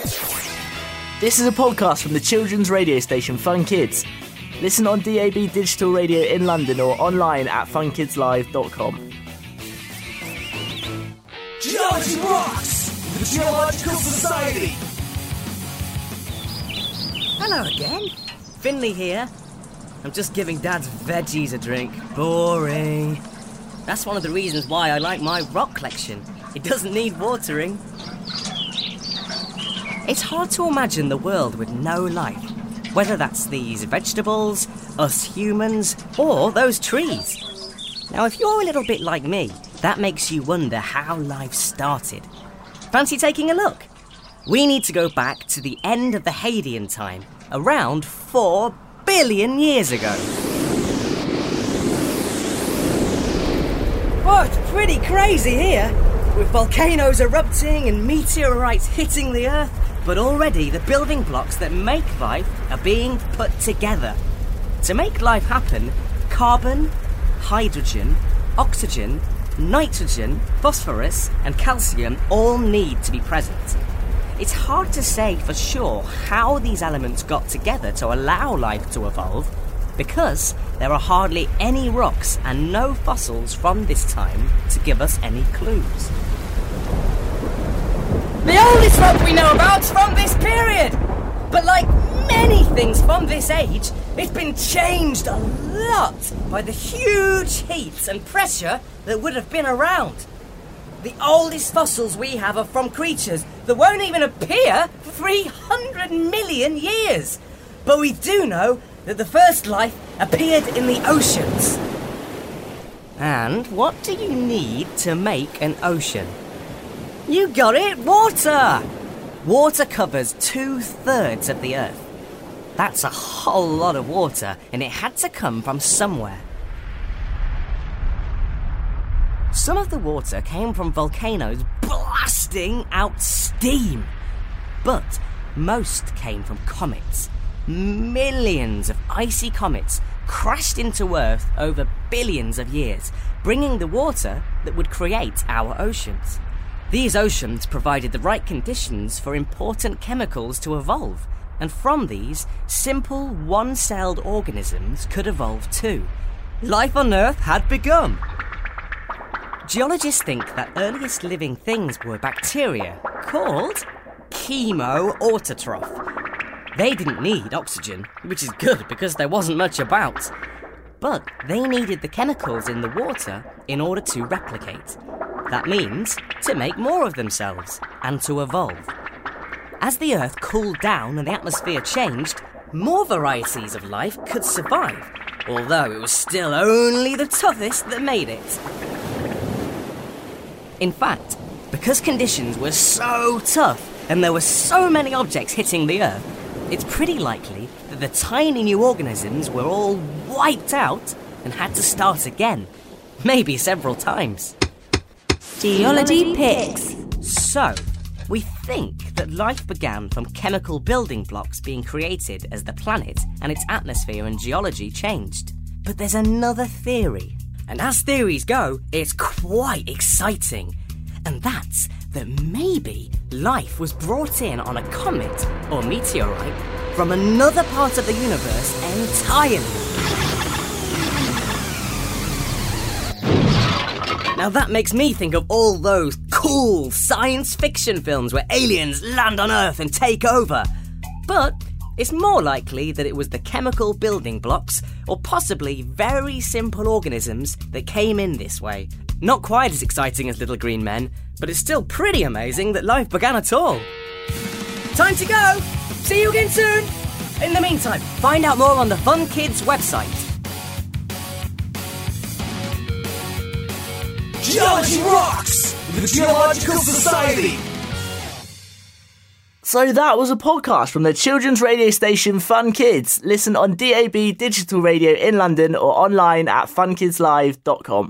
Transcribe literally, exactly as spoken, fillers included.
This is a podcast from the children's radio station Fun Kids. Listen on D A B Digital Radio in London or online at fun kids live dot com. Geology rocks! The Geological Society! Hello again. Finley here. I'm just giving Dad's veggies a drink. Boring. That's one of the reasons why I like my rock collection. It doesn't need watering. It's hard to imagine the world with no life, whether that's these vegetables, us humans, or those trees. Now, if you're a little bit like me, that makes you wonder how life started. Fancy taking a look? We need to go back to the end of the Hadean time, around four billion years ago. Oh, it's pretty crazy here, with volcanoes erupting and meteorites hitting the Earth. But already the building blocks that make life are being put together. To make life happen, carbon, hydrogen, oxygen, nitrogen, phosphorus and calcium all need to be present. It's hard to say for sure how these elements got together to allow life to evolve, because there are hardly any rocks and no fossils from this time to give us any clues. The oldest rock we know about's from this period, but like many things from this age, it's been changed a lot by the huge heat and pressure that would have been around. The oldest fossils we have are from creatures that won't even appear for three hundred million years. But we do know that the first life appeared in the oceans. And what do you need to make an ocean? You got it, water! Water covers two-thirds of the Earth. That's a whole lot of water, and it had to come from somewhere. Some of the water came from volcanoes blasting out steam. But most came from comets. Millions of icy comets crashed into Earth over billions of years, bringing the water that would create our oceans. These oceans provided the right conditions for important chemicals to evolve, and from these, simple one-celled organisms could evolve too. Life on Earth had begun. Geologists think that earliest living things were bacteria, called chemoautotroph. They didn't need oxygen, which is good because there wasn't much about. But they needed the chemicals in the water in order to replicate. That means to make more of themselves and to evolve. As the Earth cooled down and the atmosphere changed, more varieties of life could survive, although it was still only the toughest that made it. In fact, because conditions were so tough and there were so many objects hitting the Earth, it's pretty likely that the tiny new organisms were all wiped out and had to start again, maybe several times. Geology Picks. So, we think that life began from chemical building blocks being created as the planet and its atmosphere and geology changed. But there's another theory. And as theories go, it's quite exciting. And that's that maybe life was brought in on a comet or meteorite from another part of the universe entirely. Now that makes me think of all those cool science fiction films where aliens land on Earth and take over. But it's more likely that it was the chemical building blocks, or possibly very simple organisms, that came in this way. Not quite as exciting as Little Green Men, but it's still pretty amazing that life began at all. Time to go! See you again soon! In the meantime, find out more on the Fun Kids website. Geology rocks! The Geological Society! So that was a podcast from the children's radio station Fun Kids. Listen on D A B Digital Radio in London or online at fun kids live dot com.